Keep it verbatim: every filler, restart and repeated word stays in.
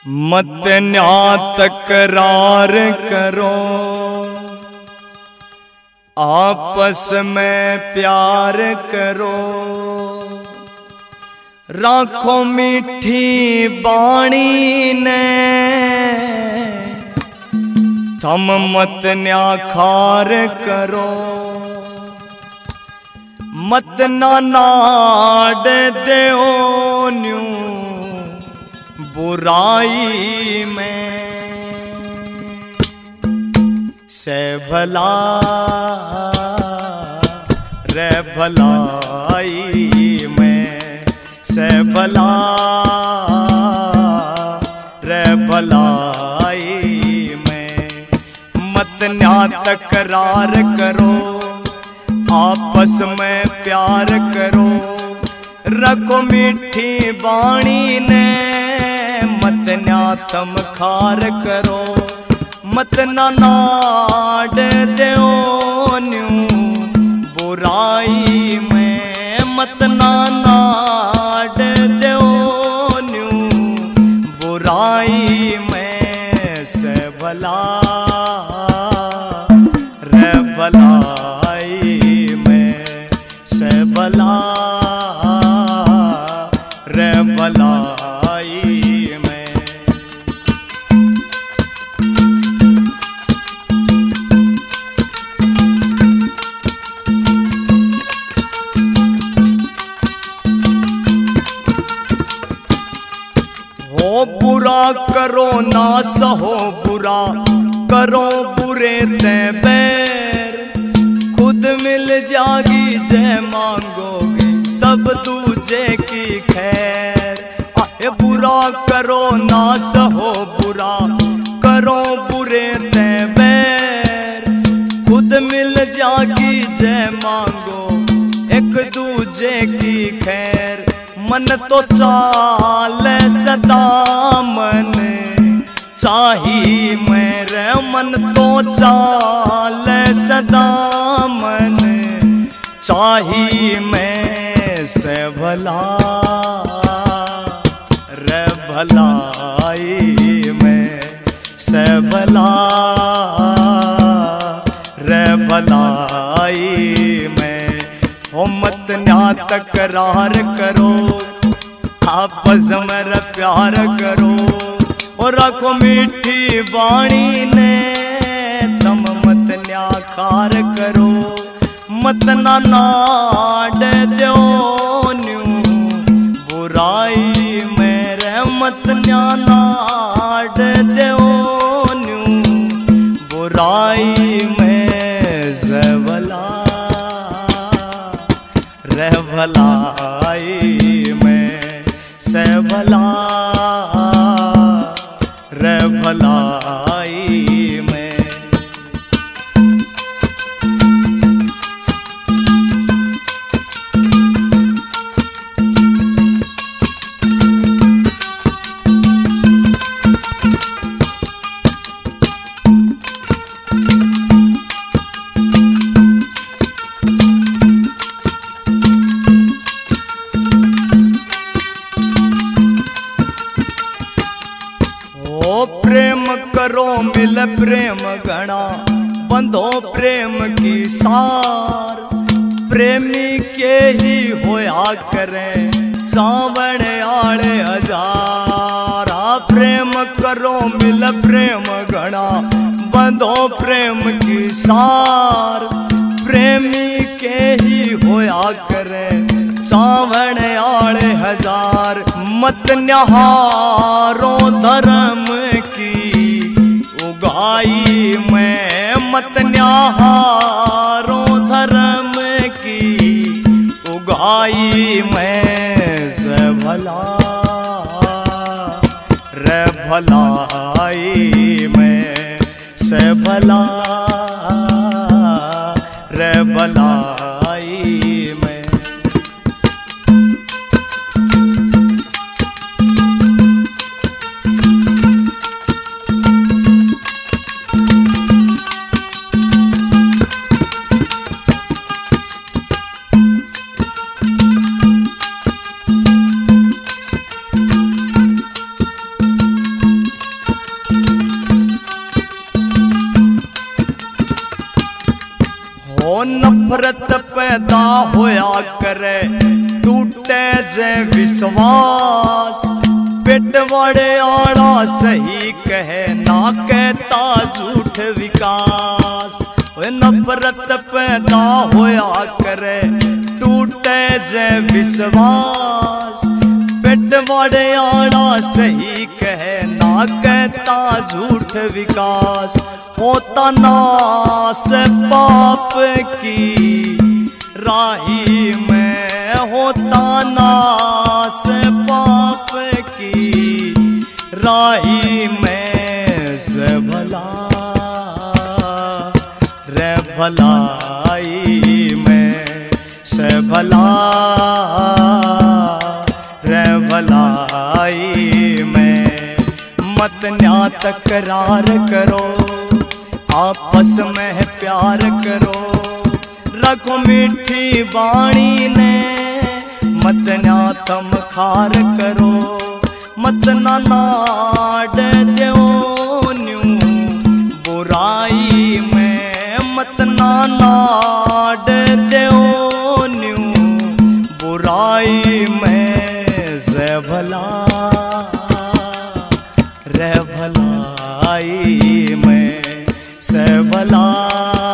मत न्या तकरार करो, आपस में प्यार करो, राखो मीठी बाणी ने, थम मत न्या खार करो। मत ना नाड देओ न्यू बुराई में, से भला रे भलाई में, से भला रे भलाई में। मत न्या तकरार करो, आपस में प्यार करो, रखो मीठी बाणी ने, मत न्या तम खार करो। मत ना नाड देओ न्यू बुराई में, मत ना नाड देओ न्यू बुराई में, से भला रे भलाई में, से भला रे भलाई में। हो बुरा करो ना सहो बुरा, करो बुरे ते बैर, खुद मिल जागी जय मांगोगे सब दूजे की खैर। आए बुरा करो ना सहो बुरा, करो बुरे ते बैर, खुद मिल जागी जय मांगो एक दूजे की खैर। मन तो चाल सदा मन चाही मेरे, मन तो चाल सदा मन चाही मैं, से भला रे भलाई में, से भला रे भलाई में। हो मत न्या तकरार करो, आपस में प्यार करो, और रखो मीठी बाणी ने, तम मत न्या खार करो। मत ना नाड देओ न्यू बुराई मेरे, मत न्या नाड देओ न्यू बुराई में, से भला रे भलाई में, से भला रे भलाई में। प्रेम करो मिल प्रेम घना, बंधो प्रेम की सार, प्रेमी के ही होया करें चावण आले हजार। प्रेम करो मिल प्रेम घना, बंधो प्रेम की सार, प्रेमी के ही होया करें चावण आले हजार। मत न्याहारो धर्म की उगाई में, मत न्याहारो धर्म की उगाई में, से भला रे भलाई में, से भला रे भलाई में। होया करे टूटे जे विश्वास। पेट वाले आड़ा सही कहे ना कहता झूठ विकास। नफरत पैदा होया करे टूटे जे विश्वास। पेट वाले आड़ा सही कहे ना कहता झूठ विकास। होता नास पाप की राही में, होता नास पाप की राही में। से भला रे भलाई में, से भला रे भलाई में। मत न्या तकरार करो, आपस में प्यार करो। रखो मीठी बाणी ने, मत न्या तम खार करो। मत ना नाड द्यो न्यू बुराई में, मत ना नाड द्यो न्यू बुराई में। से भला रे भलाई में, से भला